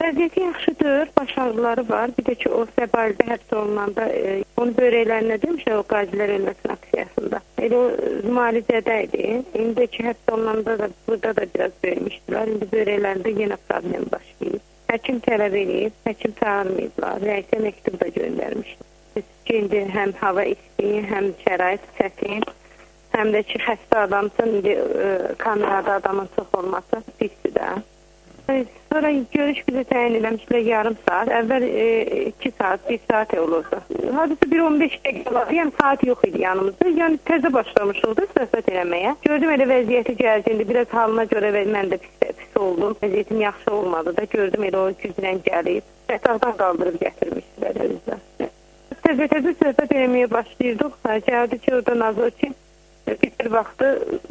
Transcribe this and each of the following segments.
Vəziyyəti yaxşıdır, baş ağrıları var. Bir də ki, o Səbaildə həbs olunanda onu börəklərinə demişlər, o qazilər ölməsin aksiyasında. Elə o müalicədə idi. İndi ki, həbs olunanda da burada da biraz böyümüşdülər. İndi börəklərində yenə problem başlayıb. Həkim tələb edib, həkim çağırmayıblar. Rəisə məktub da göndərmişdir. Ki, indi həm hava isti, həm şərait çətin, həm də ki, xəstə adamsın, indi kamerada adamın çox olması pisdir də. Sonra görüş bizə təyin eləmişlər yarım saat. Əvvəl 2 saat, 1 saat olurdu. Hadisə 1-15 dəqiqə var. Yəni saat yox idi yanımızda. Yəni təzə başlamışıq da söhbət eləməyə. Gördüm elə vəziyyəti gəldi. Biraz halına görə mən də pis oldum. Vəziyyətim yaxşı olmadı da. Gördüm elə o güclə gəlib. Yataqdan qaldırıb gətirmişdilər özlər. Təzə söhbət eləməyə başlayırdıq. Gəldi ki, orada Nazırçı bir vaxtı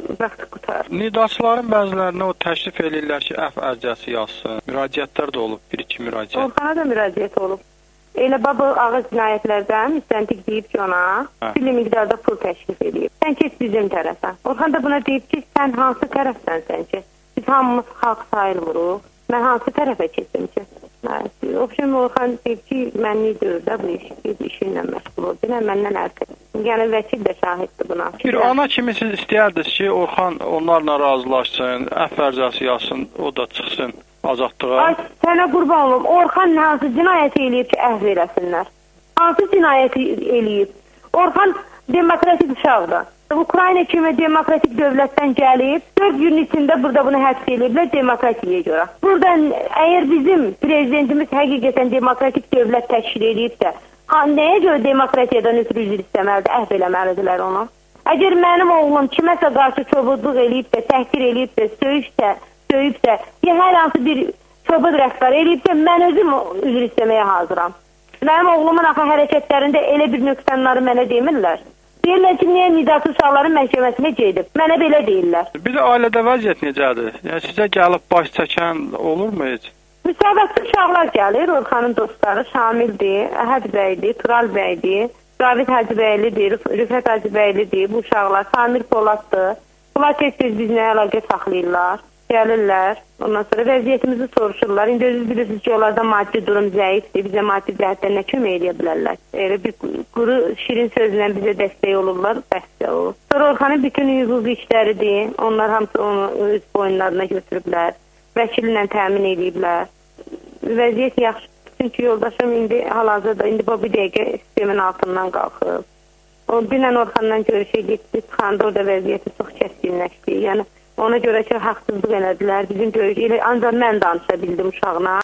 qutar. Nidaçıların bəzilərinə o təklif edirlər ki, əfv ərizəsi yazsın. Müraciətlər də olub, 1-2 müraciət. Orxana da müraciət olub. Elə baba ağır cinayətlərdən müstəntiq deyib ki, ona bir miqdarda pul təklif edib. Sən keç bizim tərəfə. Orxan da buna deyib ki, sən hansı tərəfdənsən ki? Biz hamımız xalq sayılmırıq. Mən hansı tərəfə keçim ki? Obşəm Orxan deyib ki, mənlik deyir də bu işinlə məşğul oldu. Məndən ərkə. Yəni vəkil də şahiddir buna. Bir ana kimi siz istəyərdiniz ki, Orxan onlarla razılaşsın, əfv ərizəsi yazsın, o da çıxsın azadlığa. Ay, sənə qurban olum. Orxan hansı cinayəti eləyib ki, əhv eləsinlər? Hansı cinayəti eləyib? Orxan demokratik uşaqdır. Ukrayna kimi demokratik dövlətdən gəlib, 4 gün içində burada bunu həbs ediblər demokratiyə görə. Buradan əgər bizim prezidentimiz həqiqətən demokratik dövlət təşkil edibsə, nəyə görə demokratiyadan ötürü üzr istəməlidir, əhv eləməlidirlər onu? Əgər mənim oğlum kiməsə qarşı çobudluq eləyibsə, təhqir eləyibsə, söyübsə, ya hər hansı bir çobud rəftar eləyibsə, mən özüm üzr istəməyə hazıram. Mənim oğlumun axı hərəkətlərində elə bir nöqsanları mənə demirlər. Deyirlər ki, niyə Nidaçı uşaqların məhkəməsinə gedib? Mənə belə deyirlər. Bir də ailədə vəziyyət necədir? Yəni sizə gəlib baş çəkən olurmu heç? Müsabaqlı uşaqlar gəlir, Orxanın dostları Şamildir, Əhəd bəydir, Tural bəydir, Ravid Hacıbəylidir, Rüfət Hacıbəylidir, bu uşaqlar, Samir Poladdır. Bunlar tez-tez bizlə əlaqə saxlayırlar, gəlirlər. Ondan sonra vəziyyətimizi soruşurlar. İndi özünüz bilirsiniz ki, onlarda maddi durum zəifdir. Bizə maddi cəhətdən nə kömək edə bilərlər? Elə bir quru, şirin sözlə bizə dəstək olurlar, bəsdə o. Sonra Orxanın bütün hüquqi işləridir. Onlar hamısı onu öz boyunlarına götürüblər. Vəkillə təmin ediblər. Vəziyyət yaxşı. Çünki yoldaşım indi hal-hazırda, indi bu bir dəqiqə sistemin altından qalxıb. O dünən Orxandan görüşə getdi, çıxanda orada vəziyyəti çox kəskinləşdi. Yəni ona görə ki, haqsızlıq elədilər. Bizim görüşü ilə ancaq mən danışa bildim uşağına.